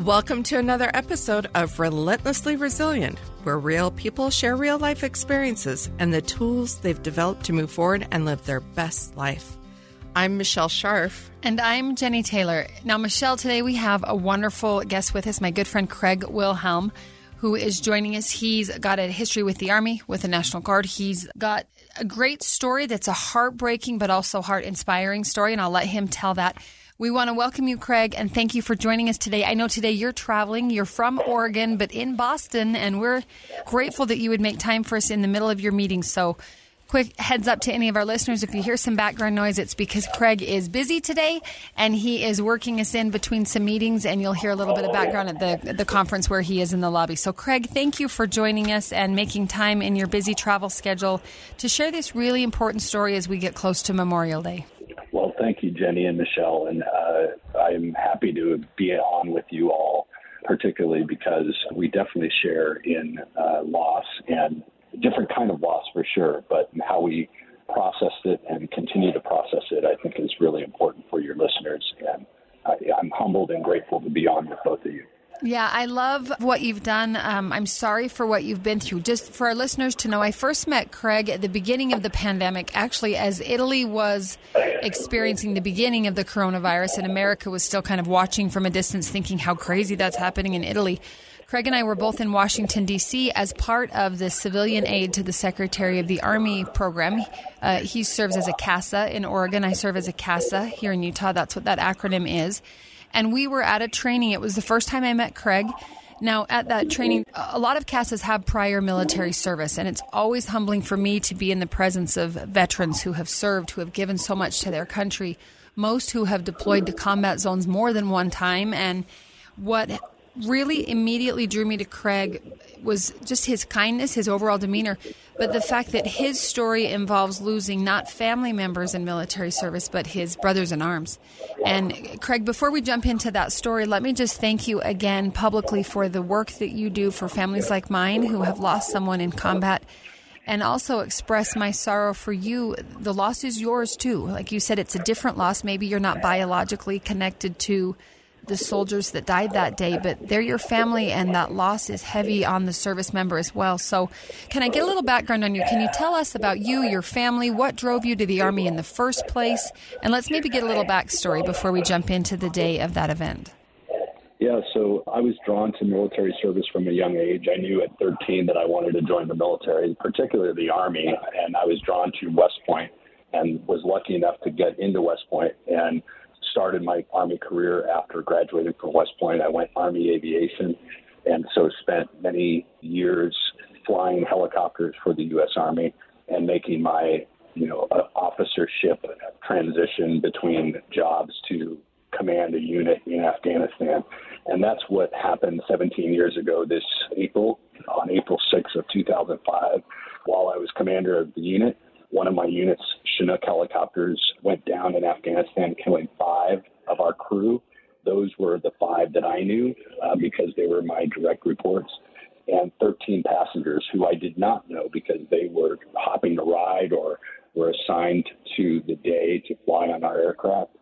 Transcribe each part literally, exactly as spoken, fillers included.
Welcome to another episode of Relentlessly Resilient, where real people share real life experiences and the tools they've developed to move forward and live their best life. I'm Michelle Scharf. And I'm Jenny Taylor. Now, Michelle, today we have a wonderful guest with us, my good friend Craig Wilhelm, who is joining us. He's got a history with the Army, with the National Guard. He's got a great story that's a heartbreaking but also heart-inspiring story, and I'll let him tell that. We want to welcome you, Craig, and thank you for joining us today. I know today you're traveling. You're from Oregon, but in Boston, and we're grateful that you would make time for us in the middle of your meeting. So quick heads up to any of our listeners, if you hear some background noise, it's because Craig is busy today, and he is working us in between some meetings, and you'll hear a little bit of background at the, the conference where he is in the lobby. So, Craig, thank you for joining us and making time in your busy travel schedule to share this really important story as we get close to Memorial Day. Well, thank you, Jenny and Michelle, and uh, I'm happy to be on with you all, particularly because we definitely share in uh, loss and different kind of loss for sure, but how we processed it and continue to process it, I think, is really important for your listeners, and I, I'm humbled and grateful to be on with both of you. Yeah, I love what you've done. Um, I'm sorry for what you've been through. Just for our listeners to know, I first met Craig at the beginning of the pandemic, actually as Italy was experiencing the beginning of the coronavirus, and America was still kind of watching from a distance, thinking how crazy that's happening in Italy. Craig and I were both in Washington, D C as part of the civilian aid to the Secretary of the Army program. Uh, he serves as a CASA in Oregon. I serve as a CASA here in Utah. That's what that acronym is. And we were at a training. It was the first time I met Craig. Now, at that training, a lot of CASAs have prior military service, and it's always humbling for me to be in the presence of veterans who have served, who have given so much to their country, most who have deployed to combat zones more than one time. And what really immediately drew me to Craig was just his kindness, his overall demeanor, but the fact that his story involves losing not family members in military service, but his brothers in arms. And Craig, before we jump into that story, let me just thank you again publicly for the work that you do for families like mine who have lost someone in combat, and also express my sorrow for you. The loss is yours too. Like you said, it's a different loss. Maybe you're not biologically connected to the soldiers that died that day, but they're your family, and that loss is heavy on the service member as well. So can I get a little background on you? Can you tell us about you, your family, what drove you to the Army in the first place? And let's maybe get a little backstory before we jump into the day of that event. Yeah, so I was drawn to military service from a young age. I knew at thirteen that I wanted to join the military, particularly the Army, and I was drawn to West Point and was lucky enough to get into West Point and started my Army career after graduating from West Point. I went Army Aviation, and so spent many years flying helicopters for the U S Army and making my, you know, uh, officership transition between jobs to command a unit in Afghanistan. And that's what happened seventeen years ago this April, on April sixth of two thousand five, while I was commander of the unit. One of my unit's Chinook helicopters went down in Afghanistan, killing five of our crew. Those were the five that I knew uh, because they were my direct reports, and thirteen passengers who I did not know because they were hopping a ride or were assigned to the day to fly on our aircraft.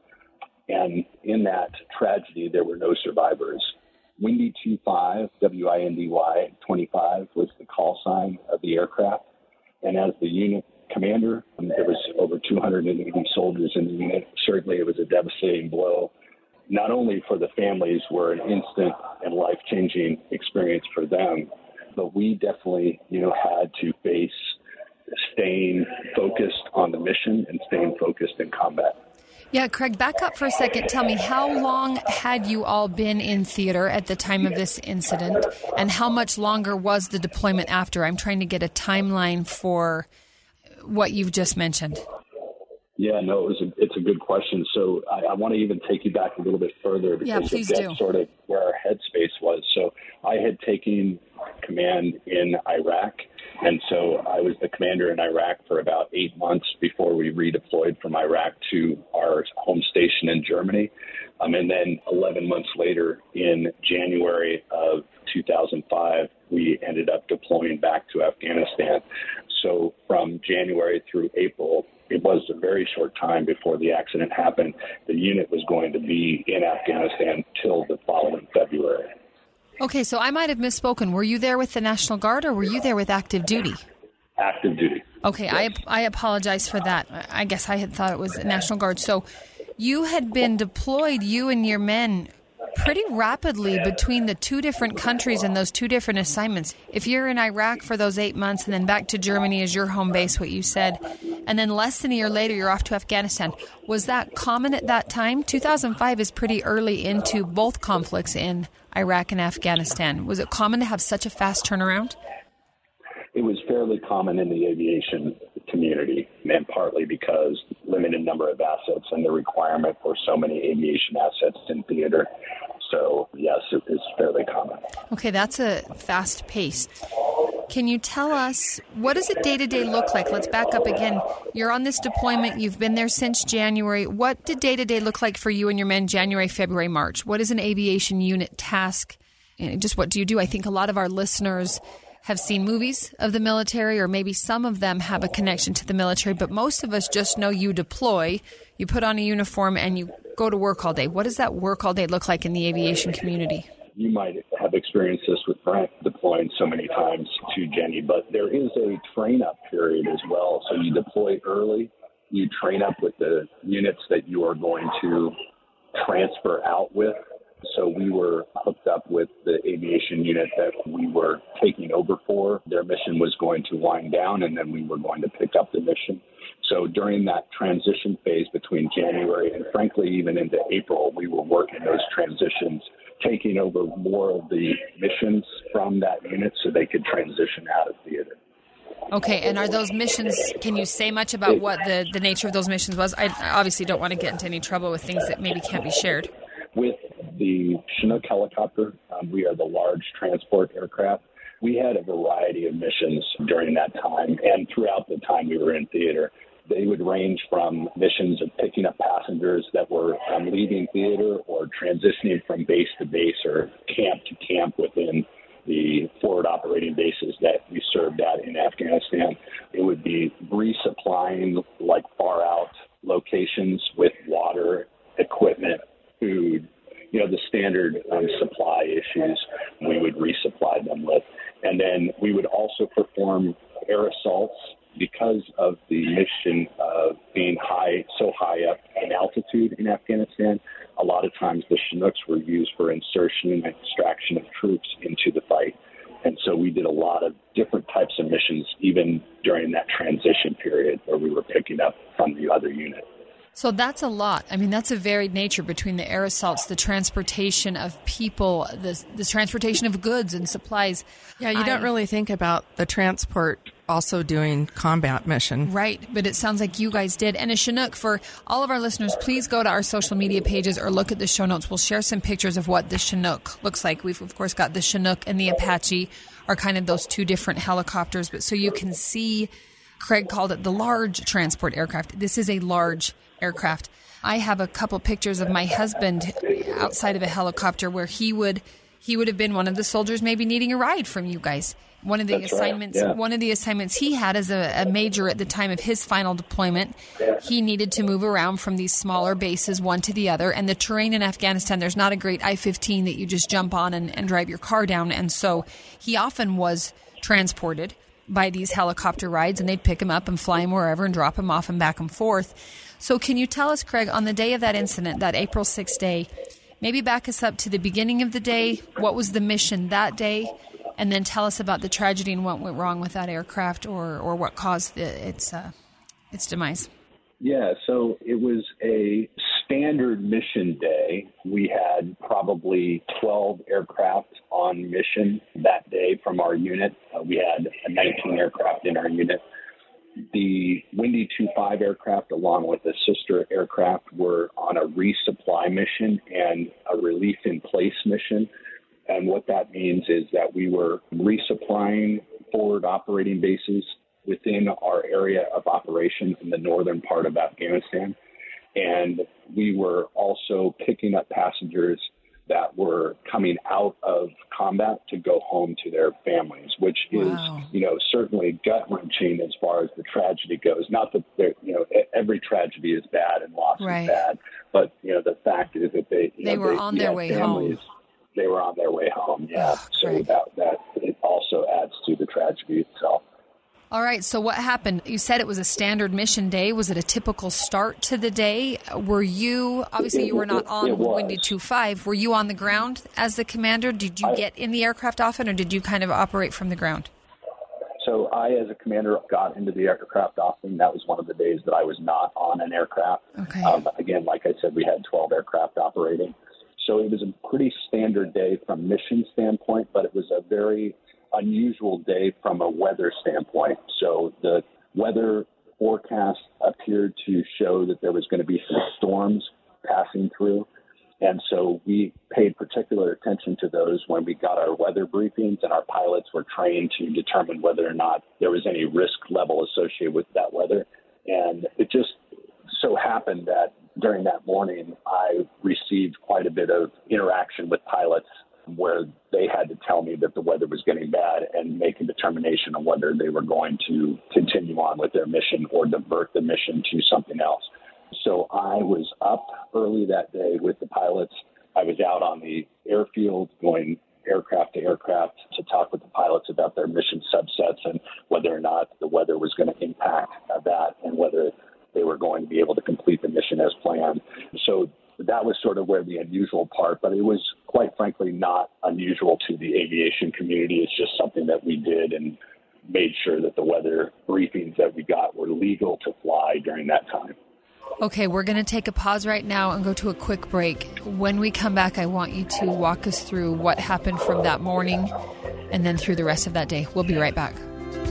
And in that tragedy, there were no survivors. Windy twenty-five, W I N D Y twenty-five, was the call sign of the aircraft. And as the unit commander, and there was over two hundred eighty soldiers in the unit. Certainly it was a devastating blow, not only for the families, were an instant and life-changing experience for them, but we definitely, you know, had to face staying focused on the mission and staying focused in combat. Yeah, Craig, back up for a second. Tell me, how long had you all been in theater at the time of this incident, and how much longer was the deployment after? I'm trying to get a timeline for what you've just mentioned. Yeah, no, it was a, it's a good question. So I, I want to even take you back a little bit further because yeah, please that's do. sort of where our headspace was. So I had taken command in Iraq, and so I was the commander in Iraq for about eight months before we redeployed from Iraq to our home station in Germany. Um, and then eleven months later, in January of two thousand five, we ended up deploying back to Afghanistan. So from January through April, it was a very short time before the accident happened. The unit was going to be in Afghanistan till the following February. Okay, so I might have misspoken. Were you there with the National Guard or were you there with active duty? Active duty. Okay, yes. I I apologize for that. I guess I had thought it was the National Guard. So you had been deployed, you and your men, pretty rapidly between the two different countries and those two different assignments. If you're in Iraq for those eight months and then back to Germany as your home base, what you said, and then less than a year later you're off to Afghanistan, was that common at that time? two thousand five is pretty early into both conflicts in Iraq and Afghanistan. Was it common to have such a fast turnaround? It was fairly common in the aviation community, and partly because limited number of assets and the requirement for so many aviation assets in theater. So, yes, it is fairly common. Okay, that's a fast pace. Can you tell us, what does it day-to-day look like? Let's back up again. You're on this deployment. You've been there since January. What did day-to-day look like for you and your men January, February, March? What is an aviation unit task? And just what do you do? I think a lot of our listeners have seen movies of the military, or maybe some of them have a connection to the military, but most of us just know you deploy, you put on a uniform, and you go to work all day. What does that work all day look like in the aviation community? You might have experienced this with Brent deploying so many times to Jenny, but there is a train-up period as well. So you deploy early, you train up with the units that you are going to transfer out with. So we were hooked up with the aviation unit that we were taking over for. Their mission was going to wind down, and then we were going to pick up the mission. So during that transition phase between January and, frankly, even into April, we were working those transitions, taking over more of the missions from that unit so they could transition out of theater. Okay, and are those missions, can you say much about what the, the nature of those missions was? I obviously don't want to get into any trouble with things that maybe can't be shared. With the Chinook helicopter, um, we are the large transport aircraft. We had a variety of missions during that time, and throughout the time we were in theater. They would range from missions of picking up passengers that were um, leaving theater or transitioning from base to base or camp to camp within the forward operating bases that we served at in Afghanistan. It would be resupplying like far out locations with water, equipment, food, you know, the standard um, supply issues we would resupply them with. And then we would also perform air assaults because of the mission of being high, so high up in altitude in Afghanistan. A lot of times the Chinooks were used for insertion and extraction of troops into the fight. And so we did a lot of different types of missions, even during that transition period where we were picking up from the other unit. So that's a lot. I mean, that's a varied nature between the air assaults, the transportation of people, the, the transportation of goods and supplies. Yeah, you I, don't really think about the transport also doing combat mission. Right, but it sounds like you guys did. And a Chinook, for all of our listeners, please go to our social media pages or look at the show notes. We'll share some pictures of what the Chinook looks like. We've, of course, got the Chinook and the Apache are kind of those two different helicopters. But so you can see, Craig called it the large transport aircraft. This is a large aircraft. I have a couple pictures of my husband outside of a helicopter where he would he would have been one of the soldiers maybe needing a ride from you guys. One of the That's assignments right. yeah. one of the assignments he had as a, a major at the time of his final deployment, he needed to move around from these smaller bases one to the other, and the terrain in Afghanistan, there's not a great I fifteen that you just jump on and, and drive your car down, and so he often was transported by these helicopter rides, and they'd pick him up and fly him wherever and drop him off and back and forth. So can you tell us, Craig, on the day of that incident, that April sixth day, maybe back us up to the beginning of the day, what was the mission that day, and then tell us about the tragedy and what went wrong with that aircraft or, or what caused the, its uh, its demise. Yeah, so it was a standard mission day. We had probably twelve aircraft on mission that day from our unit. Uh, we had nineteen aircraft in our unit. The Windy two five aircraft, along with the sister aircraft, were on a resupply mission and a relief in place mission. And what that means is that we were resupplying forward operating bases within our area of operation in the northern part of Afghanistan. And we were also picking up passengers that were coming out of combat to go home to their families, which Wow. is, you know, certainly gut-wrenching as far as the tragedy goes. Not that, there- you know, every tragedy is bad and loss Right. is bad, but, you know, the fact is that they, you They know, were they, on we their had way families, home. They were on their way home, yeah. Oh, so Craig. that, that it also adds to the tragedy itself. All right, so what happened? You said it was a standard mission day. Was it a typical start to the day? Were you, obviously you were not on It was. Windy two five. Were you on the ground as the commander? Did you I- get in the aircraft often, or did you kind of operate from the ground? So I, as a commander, got into the aircraft often. That was one of the days that I was not on an aircraft. Okay. Um, again, like I said, we had twelve aircraft operating. So it was a pretty standard day from mission standpoint, but it was a very unusual day from a weather standpoint. So the weather forecast appeared to show that there was going to be some storms passing through. And so we paid particular attention to those when we got our weather briefings, and our pilots were trained to determine whether or not there was any risk level associated with that weather. And it just so happened that during that morning, I received quite a bit of interaction with pilots where they had to tell me that the weather was getting bad and make a determination on whether they were going to continue on with their mission or divert the mission to something else. So I was up early that day with the pilots. I was out on the airfield going aircraft to aircraft to talk with the pilots about their mission subsets and whether or not the weather was going to impact uh, that and whether they were going to be able to complete the mission as planned. So that was sort of where the unusual part, but it was quite frankly not unusual to the aviation community. It's just something that we did and made sure that the weather briefings that we got were legal to fly during that time. Okay, we're going to take a pause right now and go to a quick break. When we come back, I want you to walk us through what happened from that morning and then through the rest of that day. We'll be right back.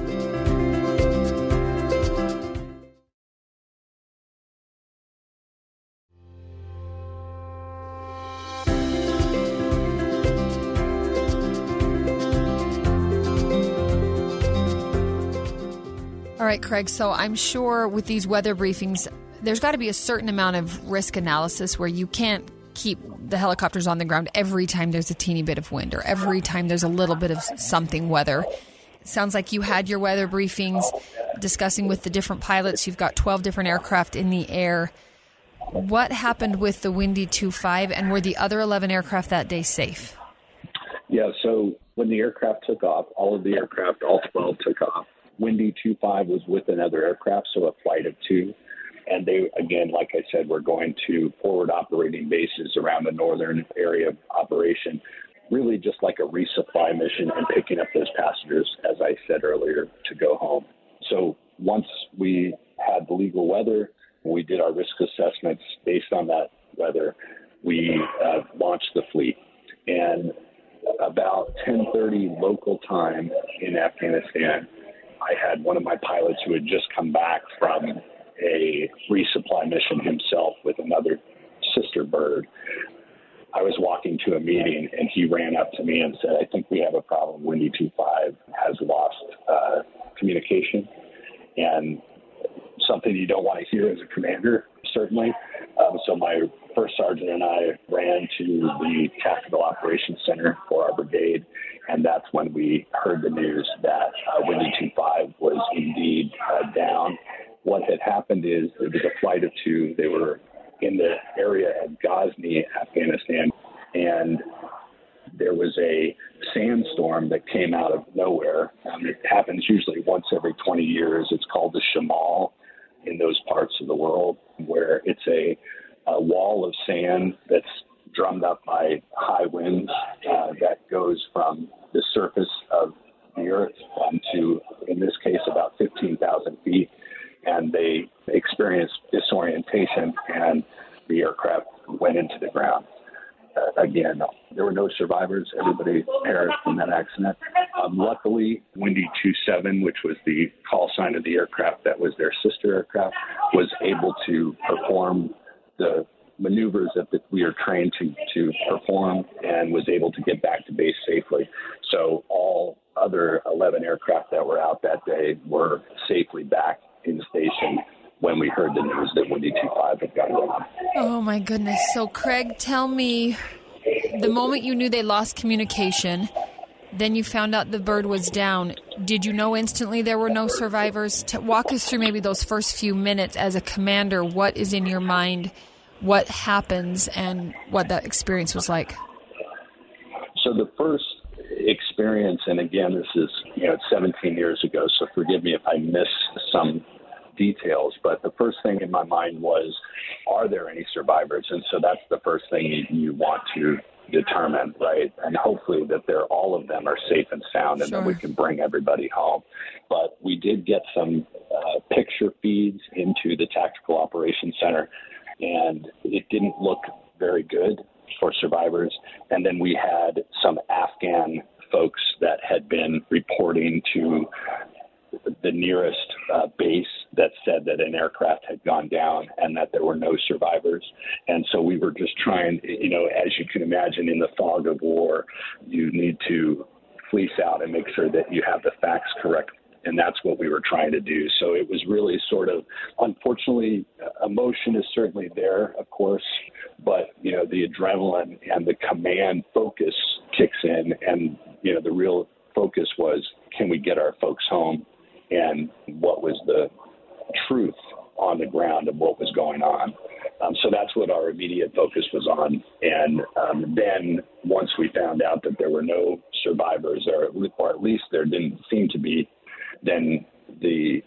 All right, Craig, so I'm sure with these weather briefings, there's got to be a certain amount of risk analysis where you can't keep the helicopters on the ground every time there's a teeny bit of wind or every time there's a little bit of something weather. It sounds like you had your weather briefings discussing with the different pilots. You've got twelve different aircraft in the air. What happened with the Windy two five, and were the other eleven aircraft that day safe? Yeah, so when the aircraft took off, all of the aircraft, all twelve took off. Windy two five was with another aircraft, so a flight of two. And they, again, like I said, were going to forward operating bases around the northern area of operation, really just like a resupply mission and picking up those passengers, as I said earlier, to go home. So once we had the legal weather, we did our risk assessments based on that weather, we uh, launched the fleet. And about ten thirty local time in Afghanistan, I had one of my pilots who had just come back from a resupply mission himself with another sister bird. I was walking to a meeting, and he ran up to me and said, I think we have a problem. Windy two five has lost uh, communication, and something you don't want to hear as a commander, certainly. Um, so my first sergeant and I ran to the Tactical Operations Center for our brigade, and that's when we heard the news that uh, Windy two five was indeed uh, down. What had happened is there was a flight of two. They were in the area of Ghazni, Afghanistan, and there was a sandstorm that came out of nowhere. Um, it happens usually once every twenty years. It's called the Shamal in those parts of the world, where it's a, a wall of sand that's drummed up by high winds uh, that goes from the surface of the earth um, to, in this case, about fifteen thousand feet. And they experienced disorientation, and the aircraft went into the ground. Uh, again, there were no survivors. Everybody perished in that accident. Um, luckily, Windy two seven, which was the call sign of the aircraft that was their sister aircraft, was able to perform the maneuvers that we are trained to, to perform and was able to get back to base safely. So all other eleven aircraft that were out that day were safely back in station when we heard the news that Windy two five had gone down. Oh, my goodness. So, Craig, tell me, the moment you knew they lost communication, then you found out the bird was down. Did you know instantly there were no survivors? To walk us through maybe those first few minutes as a commander. What is in your mind? What happens, and what that experience was like? So the first experience, and again, this is you know seventeen years ago, so forgive me if I miss some details, but the first thing in my mind was, are there any survivors? And so that's the first thing you, you want to determine, right? And hopefully that they're, all of them are safe and sound, and sure. then we can bring everybody home. But we did get some uh, picture feeds into the Tactical Operations Center, and it didn't look very good for survivors. And then we had some Afghan folks that had been reporting to the nearest uh, base that said that an aircraft had gone down and that there were no survivors. And so we were just trying, you know, as you can imagine, in the fog of war, you need to fleece out and make sure that you have the facts correct. And that's what we were trying to do. So it was really sort of, unfortunately, emotion is certainly there, of course, but, you know, the adrenaline and the command focus kicks in. And, you know, the real focus was, can we get our folks home? And what was the truth on the ground of what was going on? Um, so that's what our immediate focus was on. And um, then once we found out that there were no survivors, or, or at least there didn't seem to be, then the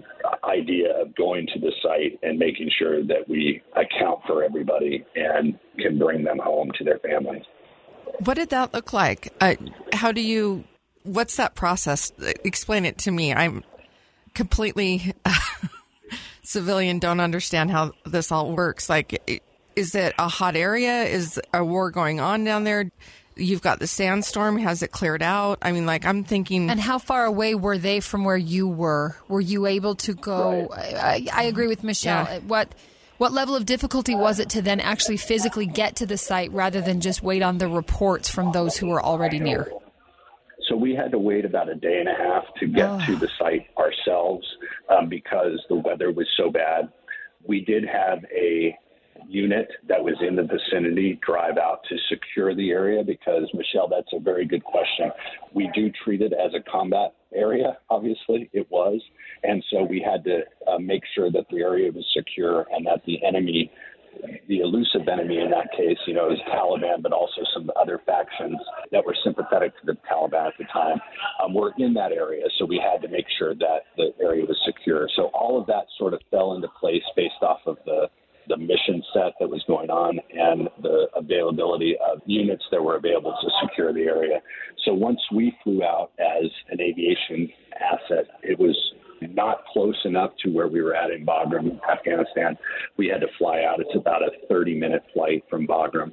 idea of going to the site and making sure that we account for everybody and can bring them home to their families. What did that look like? Uh, how do you, what's that process? Explain it to me. I'm completely uh, civilian, don't understand how this all works. Like, is it a hot area? Is a war going on down there? You've got the sandstorm. Has it cleared out? I mean, like, I'm thinking. And how far away were they from where you were? Were you able to go? Right. I, I agree with Michelle. Yeah. What what level of difficulty was it to then actually physically get to the site rather than just wait on the reports from those who were already near? So we had to wait about a day and a half to get oh. to the site ourselves um, because the weather was so bad. We did have a unit that was in the vicinity drive out to secure the area because, Michelle, that's a very good question. We do treat it as a combat area, obviously it was. And so we had to uh, make sure that the area was secure and that the enemy, the elusive enemy in that case, you know, is Taliban, but also some other factions that were sympathetic to the Taliban at the time, um, were in that area. So we had to make sure that the area was secure. So all of that sort of fell into place based off of the the mission set that was going on and the availability of units that were available to secure the area. So once we flew out as an aviation asset, it was not close enough to where we were at in Bagram, Afghanistan. We had to fly out. It's about a thirty-minute flight from Bagram.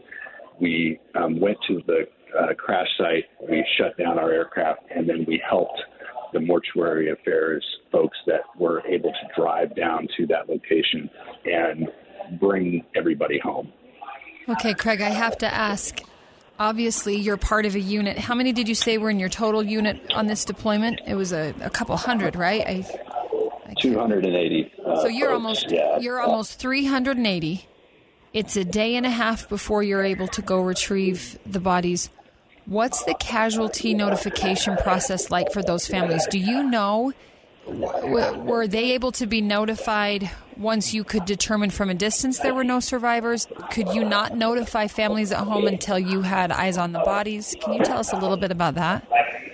We um, went to the uh, crash site. We shut down our aircraft, and then we helped the mortuary affairs folks that were able to drive down to that location and bring everybody home. Okay, Craig, I have to ask, obviously you're part of a unit. How many did you say were in your total unit on this deployment? It was a, a couple hundred, right? I, I two hundred eighty. Uh, so you're folks, almost yeah. you're almost three hundred eighty. It's a day and a half before you're able to go retrieve the bodies. What's the casualty notification process like for those families? Do you know, w- were they able to be notified once you could determine from a distance there were no survivors? Could you not notify families at home until you had eyes on the bodies? Can you tell us a little bit about that?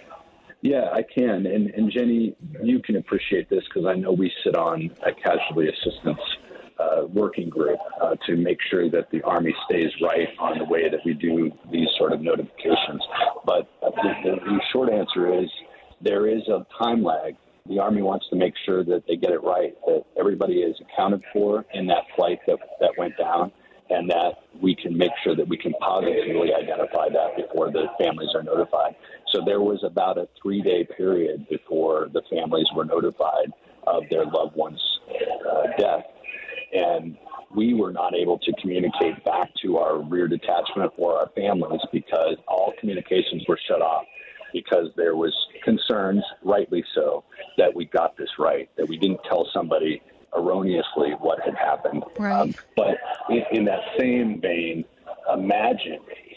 Yeah, I can. And, and Jenny, you can appreciate this because I know we sit on a casualty assistance uh, working group uh, to make sure that the Army stays right on the way that we do these sort of notifications. But uh, the, the, the short answer is there is a time lag. The Army wants to make sure that they get it right, that everybody is accounted for in that flight that, that went down, and that we can make sure that we can positively identify that before the families are notified. So there was about a three-day period before the families were notified of their loved one's uh, death. And we were not able to communicate back to our rear detachment or our families because all communications were shut off because there was concerns, rightly so, that we got this right, that we didn't tell somebody erroneously what had happened. Right. Um, but in, in that same vein, imagine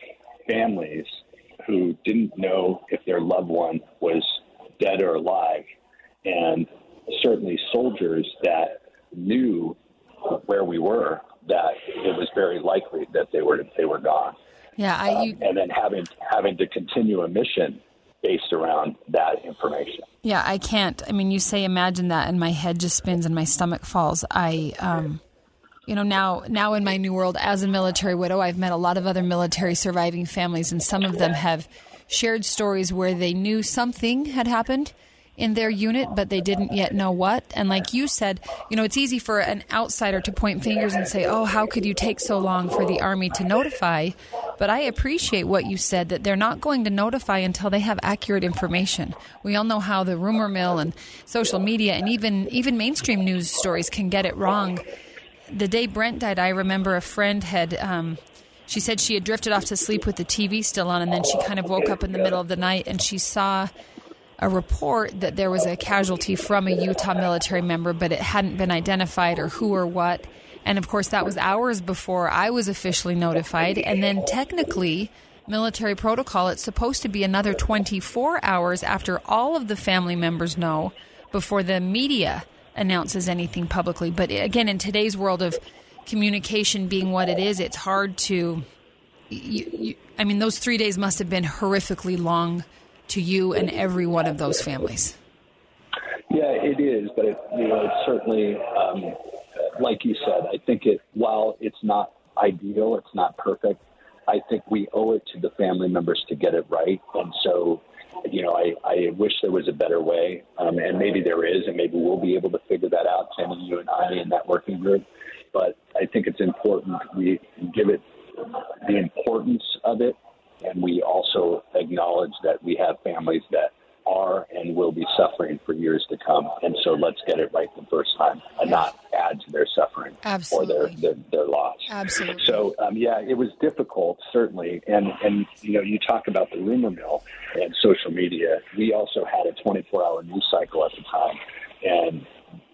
families who didn't know if their loved one was dead or alive, and certainly soldiers that knew where we were, that it was very likely that they were they were gone. Yeah, I, you, um, and then having having to continue a mission based around that information. Yeah, I can't. I mean, you say imagine that, and my head just spins and my stomach falls. I, um, you know, now now in my new world as a military widow, I've met a lot of other military surviving families, and some of them have shared stories where they knew something had happened in their unit, but they didn't yet know what. And like you said, you know, it's easy for an outsider to point fingers and say, oh, how could you take so long for the Army to notify? But I appreciate what you said, that they're not going to notify until they have accurate information. We all know how the rumor mill and social media and even even mainstream news stories can get it wrong. The day Brent died, I remember a friend had... Um, She said she had drifted off to sleep with the T V still on, and then she kind of woke up in the middle of the night and she saw a report that there was a casualty from a Utah military member, but it hadn't been identified or who or what. And of course, that was hours before I was officially notified. And then technically, military protocol, it's supposed to be another twenty-four hours after all of the family members know before the media announces anything publicly. But again, in today's world of communication being what it is, it's hard to, you, you, I mean, those three days must have been horrifically long to you and every one of those families. Yeah, it is, but it, you know, it's certainly, um, like you said, I think it, while it's not ideal, it's not perfect, I think we owe it to the family members to get it right. And so, you know, I, I wish there was a better way, um, and maybe there is, and maybe we'll be able to figure that out, Tammy, you and I, in that working group. But I think it's important we give it the importance of it, and we also acknowledge that we have families that are and will be suffering for years to come. And so let's get it right the first time and not add to their suffering Absolutely. or their, their, their loss. Absolutely. So, um, yeah, it was difficult, certainly. And, and, you know, you talk about the rumor mill and social media. We also had a twenty-four hour news cycle at the time. And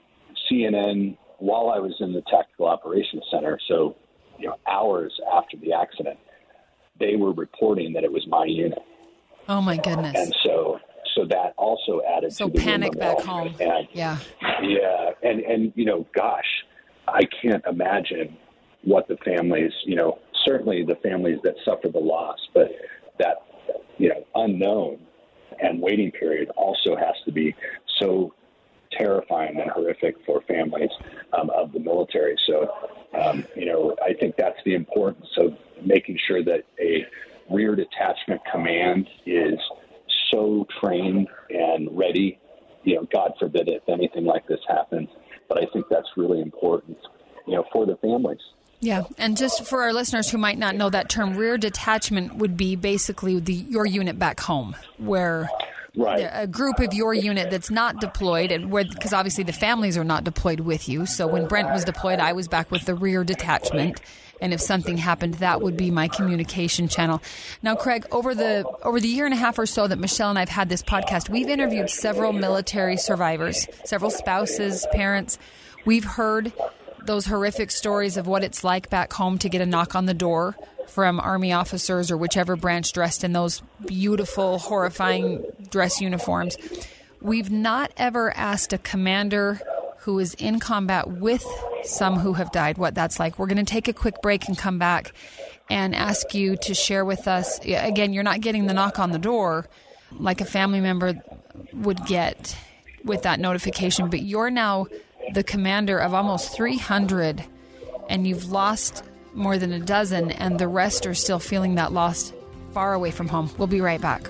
C N N, while I was in the Tactical Operations Center, so, you know, hours after the accident, they were reporting that it was my unit. Oh, my goodness. And so so that also added so to the panic back home. And, yeah. Yeah. And, and, you know, gosh, I can't imagine what the families, you know, certainly the families that suffer the loss, but that, you know, unknown and waiting period also has to be so terrifying and horrific for families um, of the military. So, um, you know, I think that's the importance of making sure that a rear detachment command is so trained and ready, you know, God forbid if anything like this happens. But I think that's really important, you know, for the families. Yeah, and just for our listeners who might not know that term, rear detachment would be basically the your unit back home, where right. a group of your unit that's not deployed, and where because obviously the families are not deployed with you. So when Brent was deployed, I was back with the rear detachment, and if something happened, that would be my communication channel. Now, Craig, over the over the year and a half or so that Michelle and I've had this podcast, we've interviewed several military survivors, several spouses, parents. We've heard those horrific stories of what it's like back home to get a knock on the door from Army officers or whichever branch dressed in those beautiful, horrifying dress uniforms. We've not ever asked a commander who is in combat with some who have died what that's like. We're going to take a quick break and come back and ask you to share with us. Again, you're not getting the knock on the door like a family member would get with that notification, but you're now the commander of almost three hundred, and you've lost more than a dozen, and the rest are still feeling that loss far away from home. We'll be right back.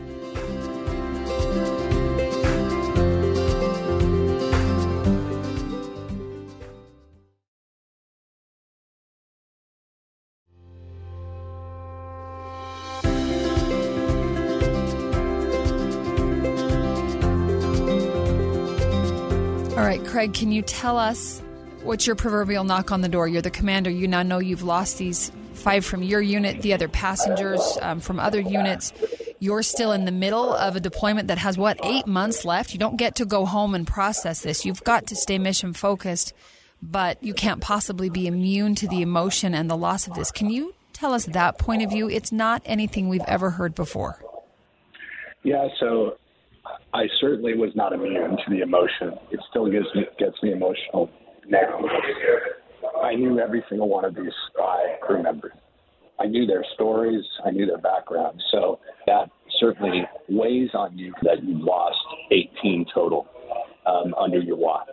All right, Craig, can you tell us what's your proverbial knock on the door? You're the commander. You now know you've lost these five from your unit, the other passengers um, from other units. You're still in the middle of a deployment that has, what, eight months left? You don't get to go home and process this. You've got to stay mission focused, but you can't possibly be immune to the emotion and the loss of this. Can you tell us that point of view? It's not anything we've ever heard before. Yeah, so I certainly was not immune to the emotion. It still gets me, gets me emotional now. I knew every single one of these uh, crew members. I knew their stories. I knew their background. So that certainly weighs on you that you lost eighteen total um, under your watch.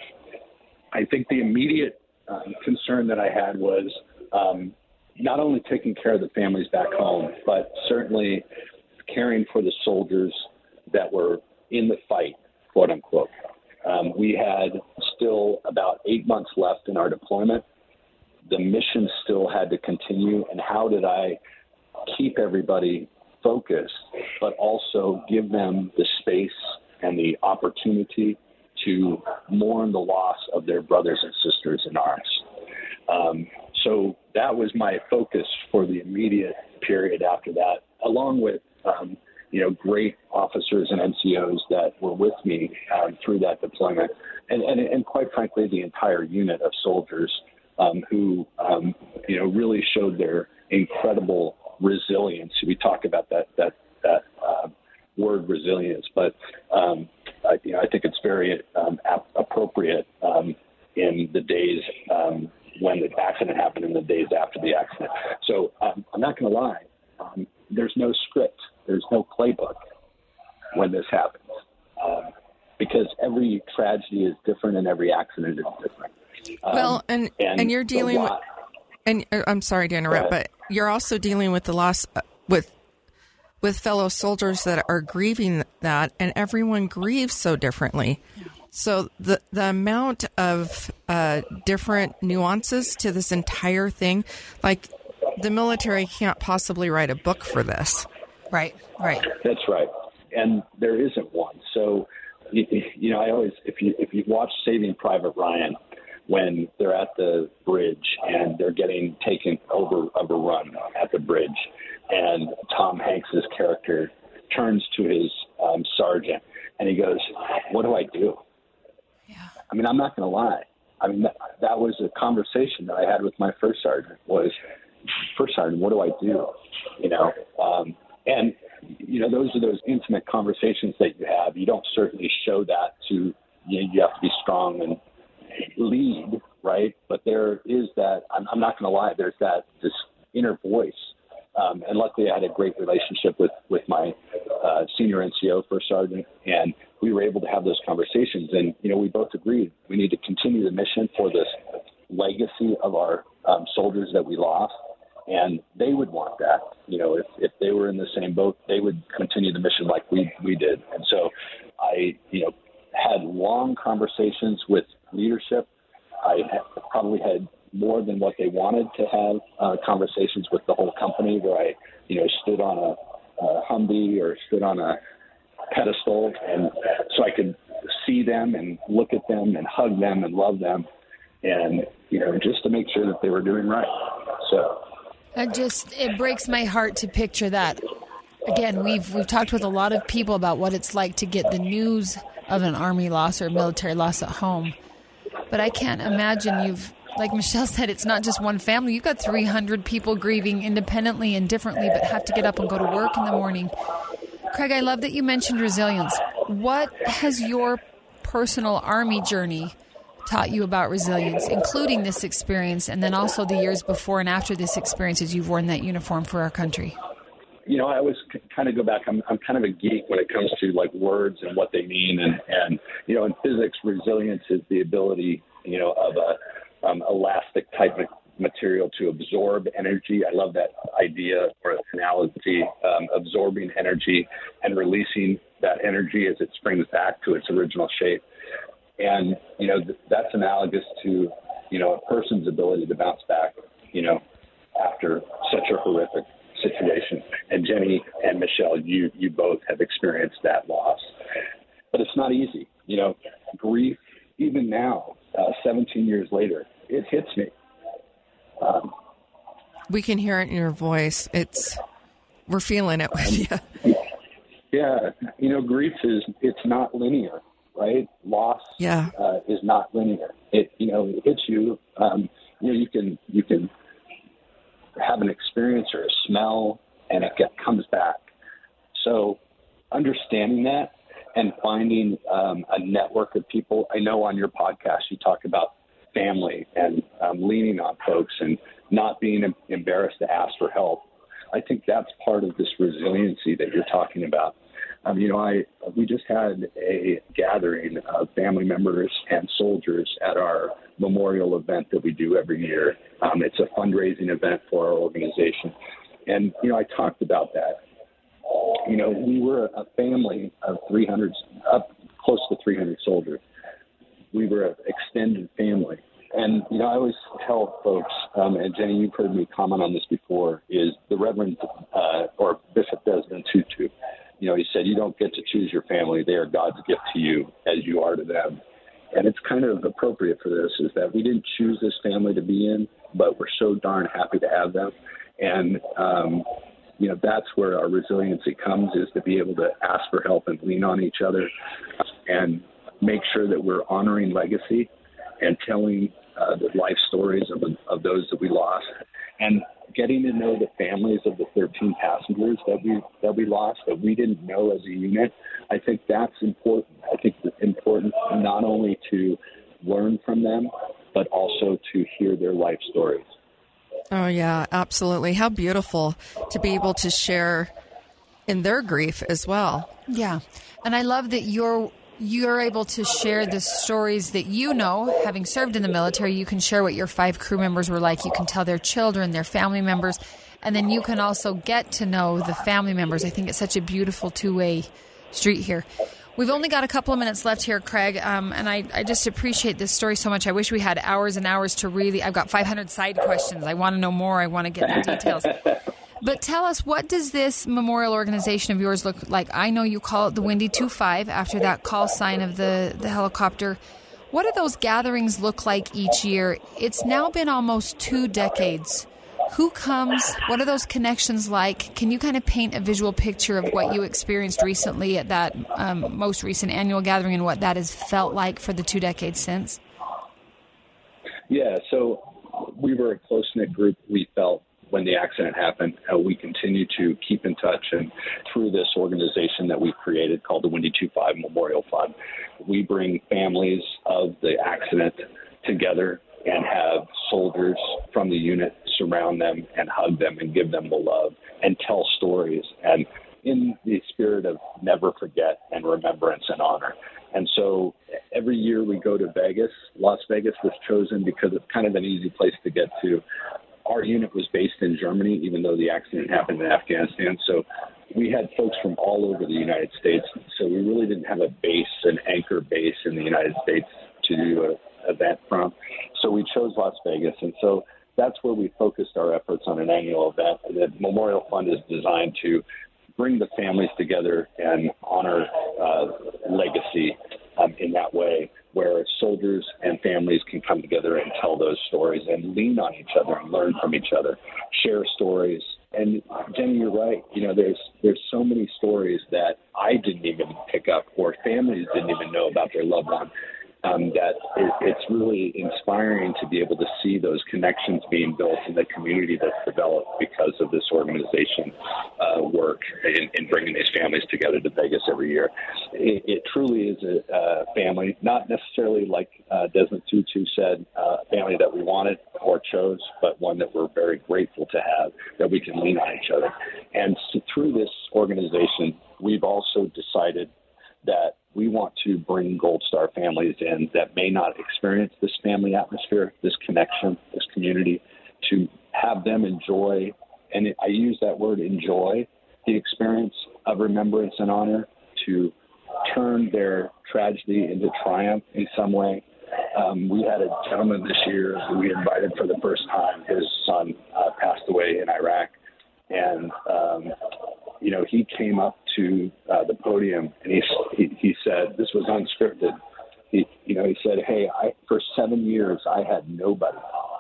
I think the immediate um, concern that I had was um, not only taking care of the families back home, but certainly caring for the soldiers that were in the fight, quote unquote. Um, we had still about eight months left in our deployment. The mission still had to continue. And how did I keep everybody focused, but also give them the space and the opportunity to mourn the loss of their brothers and sisters in arms? Um, so that was my focus for the immediate period after that, along with um, you know, great officers and N C Os that were with me um, through that deployment, and, and, and quite frankly, the entire unit of soldiers um, who, um, you know, really showed their incredible resilience. We talk about that that that uh, word resilience, but um, I, you know, I think it's very um, ap- appropriate um, in the days um, when the accident happened and the days after the accident. So um, I'm not going to lie. Um, there's no script. There's no playbook when this happens, um, because every tragedy is different and every accident is different. Um, well, and, and and you're dealing with, and uh, I'm sorry to interrupt, but you're also dealing with the loss uh, with with fellow soldiers that are grieving that, and everyone grieves so differently. So the the amount of uh, different nuances to this entire thing, like the military can't possibly write a book for this. Right, right. That's right, and there isn't one. So, you, you know, I always, if you if you watch Saving Private Ryan, when they're at the bridge and they're getting taken over overrun at the bridge, and Tom Hanks's character turns to his um, sergeant and he goes, "What do I do?" Yeah. I mean, I'm not going to lie. I mean, that, that was a conversation that I had with my first sergeant. Was first sergeant, what do I do? You know. Um, And, you know, those are those intimate conversations that you have. You don't certainly show that to, you know, you have to be strong and lead, right? But there is that, I'm, I'm not going to lie, there's that, this inner voice. Um, and luckily I had a great relationship with, with my uh, senior N C O, first sergeant, and we were able to have those conversations. And, you know, we both agreed we need to continue the mission for this legacy of our um, soldiers that we lost. And they would want that, you know, if, if they were in the same boat, they would continue the mission like we, we did. And so I, you know, had long conversations with leadership. I probably had more than what they wanted to have uh, conversations with the whole company, where I, you know, stood on a, a Humvee or stood on a pedestal, and so I could see them and look at them and hug them and love them, and, you know, just to make sure that they were doing right. So. It just, it breaks my heart to picture that. Again, we've we've talked with a lot of people about what it's like to get the news of an Army loss or military loss at home. But I can't imagine you've, like Michelle said, it's not just one family. You've got three hundred people grieving independently and differently, but have to get up and go to work in the morning. Craig, I love that you mentioned resilience. What has your personal Army journey taught you about resilience, including this experience, and then also the years before and after this experience as you've worn that uniform for our country? You know, I always kind of go back. I'm I'm kind of a geek when it comes to like words and what they mean, and and you know, in physics, resilience is the ability, you know, of a um, elastic type of material to absorb energy. I love that idea or analogy, um, absorbing energy and releasing that energy as it springs back to its original shape. And, you know, th- that's analogous to, you know, a person's ability to bounce back, you know, after such a horrific situation. And Jenny and Michelle, you, you both have experienced that loss. But it's not easy. You know, grief, even now, uh, seventeen years later, it hits me. Um, we can hear it in your voice. It's, we're feeling it with you. Yeah. You know, grief is, it's not linear. Right? Loss yeah. uh, is not linear. It, you know, it hits you. Um, you know, you can, you can have have an experience or a smell, and it get, comes back. So understanding that and finding um, a network of people. I know on your podcast you talk about family and um, leaning on folks and not being embarrassed to ask for help. I think that's part of this resiliency that you're talking about. Um, you know, I we just had a gathering of family members and soldiers at our memorial event that we do every year. Um, it's a fundraising event for our organization. And, you know, I talked about that. You know, we were a family of three hundred, up close to three hundred soldiers. We were an extended family. And, you know, I always tell folks, um, and Jenny, you've heard me comment on this before, is the Reverend uh, or Bishop Desmond Tutu, you know, he said, you don't get to choose your family. They are God's gift to you as you are to them. And it's kind of appropriate for this, is that we didn't choose this family to be in, but we're so darn happy to have them. And, um, you know, that's where our resiliency comes, is to be able to ask for help and lean on each other and make sure that we're honoring legacy and telling uh, the life stories of, of those that we lost, and getting to know the families of the thirteen passengers that we that we lost, that we didn't know as a unit. I think that's important. I think it's important not only to learn from them, but also to hear their life stories. Oh, yeah, absolutely. How beautiful to be able to share in their grief as well. Yeah. And I love that you're you're able to share the stories that you know, having served in the military. You can share what your five crew members were like. You can tell their children, their family members, and then you can also get to know the family members. I think it's such a beautiful two-way street here. We've only got a couple of minutes left here, Craig, um, and I, I just appreciate this story so much. I wish we had hours and hours to really... I've got five hundred side questions. I want to know more. I want to get the details. But tell us, what does this memorial organization of yours look like? I know you call it the Windy two five after that call sign of the, the helicopter. What do those gatherings look like each year? It's now been almost two decades. Who comes? What are those connections like? Can you kind of paint a visual picture of what you experienced recently at that um, most recent annual gathering and what that has felt like for the two decades since? Yeah, so we were a close-knit group, we felt, when the accident happened. Uh, we continue to keep in touch, and through this organization that we've created called the Windy two five Memorial Fund, we bring families of the accident together and have soldiers from the unit surround them and hug them and give them the love and tell stories, and in the spirit of never forget and remembrance and honor. And so every year we go to Vegas. Las Vegas was chosen because it's kind of an easy place to get to. Our unit was based in Germany, even though the accident happened in Afghanistan. So we had folks from all over the United States. So we really didn't have a base, an anchor base in the United States to do an event from. So we chose Las Vegas. And so that's where we focused our efforts on an annual event. The Memorial Fund is designed to bring the families together and honor uh, legacy um, in that way, where soldiers and families can come together and tell those stories and lean on each other and learn from each other, share stories. And Jenny, you're right. You know, there's there's so many stories that I didn't even pick up, or families didn't even know about their loved one. Um, that it, it's really inspiring to be able to see those connections being built in the community that's developed because of this organization uh, work in, in bringing these families together to Vegas every year. It, it truly is a uh, family, not necessarily like uh, Desmond Tutu said, uh, a family that we wanted or chose, but one that we're very grateful to have, that we can lean on each other. And so through this organization, we've also decided that we want to bring Gold Star families in that may not experience this family atmosphere, this connection, this community, to have them enjoy, and I use that word enjoy, the experience of remembrance and honor, to turn their tragedy into triumph in some way. Um, we had a gentleman this year who we invited for the first time. His son uh, passed away in Iraq, and um, you know, he came up to uh, the podium and he, he he said, this was unscripted. He you know he said, hey, I for seven years I had nobody.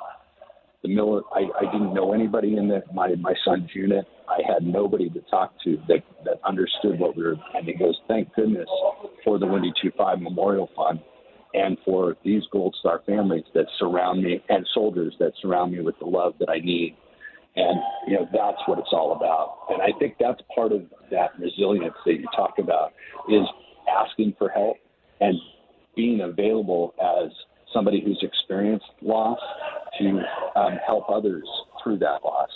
The miller, I, I didn't know anybody in the, my my son's unit. I had nobody to talk to that that understood what we were. And he goes, thank goodness for the Windy two five Memorial Fund and for these Gold Star families that surround me, and soldiers that surround me with the love that I need. And, you know, that's what it's all about. And I think that's part of that resilience that you talk about is asking for help and being available as somebody who's experienced loss to um, help others through that loss.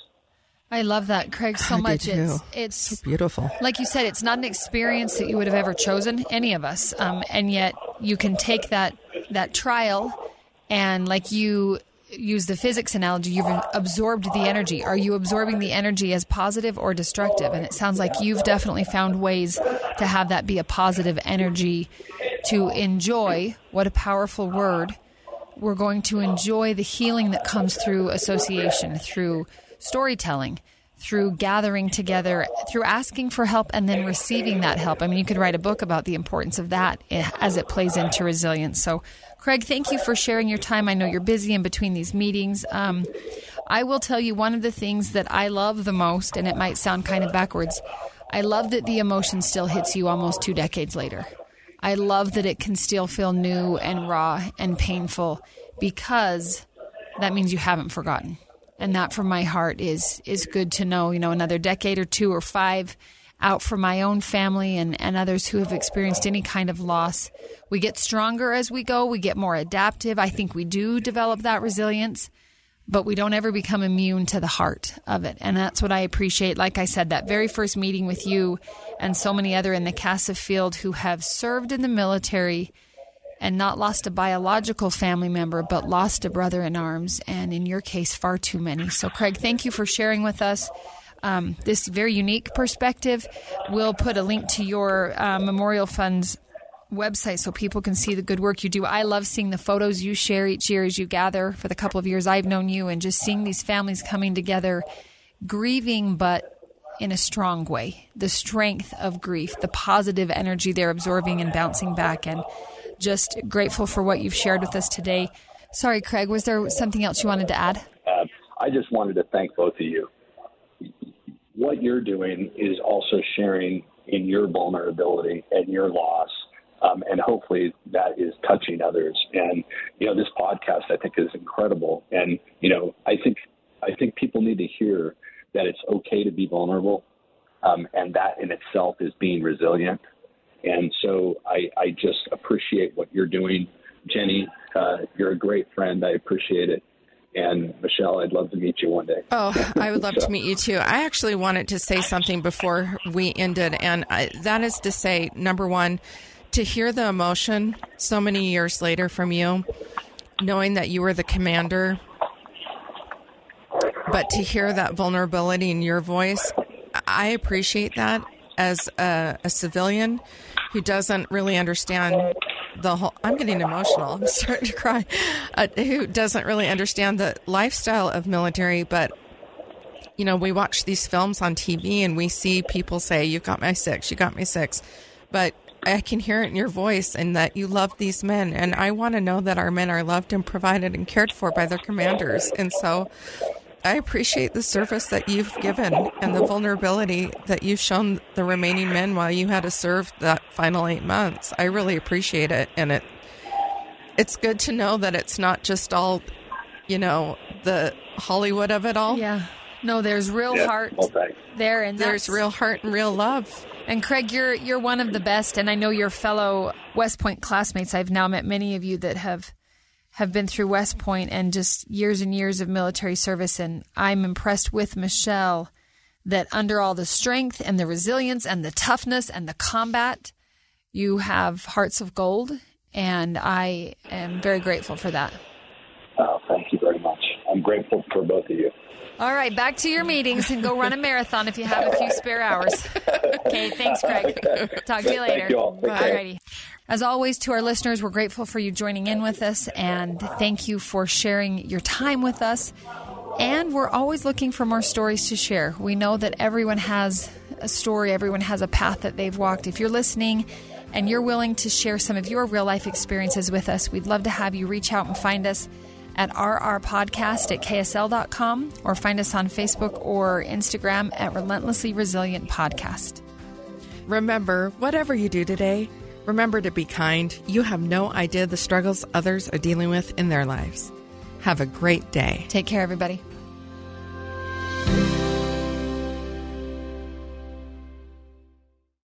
I love that, Craig, so I much. do too. It's it's so beautiful. Like you said, it's not an experience that you would have ever chosen, any of us, um, and yet you can take that that trial and, like you use the physics analogy, you've absorbed the energy. Are you absorbing the energy as positive or destructive? And it sounds like you've definitely found ways to have that be a positive energy to enjoy. What a powerful word. We're going to enjoy the healing that comes through association, through storytelling, through gathering together, through asking for help and then receiving that help. I mean, you could write a book about the importance of that as it plays into resilience. So, Craig, thank you for sharing your time. I know you're busy in between these meetings. Um, I will tell you one of the things that I love the most, and it might sound kind of backwards, I love that the emotion still hits you almost two decades later. I love that it can still feel new and raw and painful because that means you haven't forgotten. And that from my heart is is good to know, you know, another decade or two or five out for my own family and, and others who have experienced any kind of loss. We get stronger as we go. We get more adaptive. I think we do develop that resilience, but we don't ever become immune to the heart of it. And that's what I appreciate. Like I said, that very first meeting with you and so many other in the CASA field who have served in the military and not lost a biological family member, but lost a brother in arms, and in your case, far too many. So, Craig, thank you for sharing with us um, this very unique perspective. We'll put a link to your uh, Memorial Fund's website so people can see the good work you do. I love seeing the photos you share each year as you gather for the couple of years I've known you, and just seeing these families coming together, grieving, but in a strong way. The strength of grief, the positive energy they're absorbing and bouncing back, and just grateful for what you've shared with us today. Sorry, Craig, was there something else you wanted to add? Uh, I just wanted to thank both of you. What you're doing is also sharing in your vulnerability and your loss, um, and hopefully that is touching others. And, you know, this podcast, I think, is incredible. And, you know, I think I think people need to hear that it's okay to be vulnerable, um, and that in itself is being resilient. And so I, I just appreciate what you're doing. Jenny, uh, you're a great friend. I appreciate it. And Michelle, I'd love to meet you one day. Oh, I would love so. to meet you too. I actually wanted to say something before we ended, and I, that is to say, number one, to hear the emotion so many years later from you, knowing that you were the commander, but to hear that vulnerability in your voice, I appreciate that as a, a civilian who doesn't really understand the whole, I'm getting emotional, I'm starting to cry, uh, who doesn't really understand the lifestyle of military. But, you know, we watch these films on T V and we see people say, you got my six, you got my six. But I can hear it in your voice and that you love these men. And I want to know that our men are loved and provided and cared for by their commanders. And so I appreciate the service that you've given and the vulnerability that you've shown the remaining men while you had to serve that final eight months. I really appreciate it. And it it's good to know that it's not just all, you know, the Hollywood of it all. Yeah. No, there's real yeah, heart well, there. And there's real heart and real love. And Craig, you're you're one of the best. And I know your fellow West Point classmates, I've now met many of you that have have been through West Point and just years and years of military service. And I'm impressed with Michelle that under all the strength and the resilience and the toughness and the combat, you have hearts of gold. And I am very grateful for that. Oh, thank you very much. I'm grateful for both of you. All right, back to your meetings and go run a marathon if you have a few spare hours. Okay, thanks, Craig. Talk to you later. Thank you all. All righty. As always, to our listeners, we're grateful for you joining in with us, and thank you for sharing your time with us. And we're always looking for more stories to share. We know that everyone has a story, everyone has a path that they've walked. If you're listening and you're willing to share some of your real-life experiences with us, we'd love to have you reach out and find us at R R podcast at K S L dot com or find us on Facebook or Instagram at Relentlessly Resilient Podcast. Remember, whatever you do today, remember to be kind. You have no idea the struggles others are dealing with in their lives. Have a great day. Take care, everybody.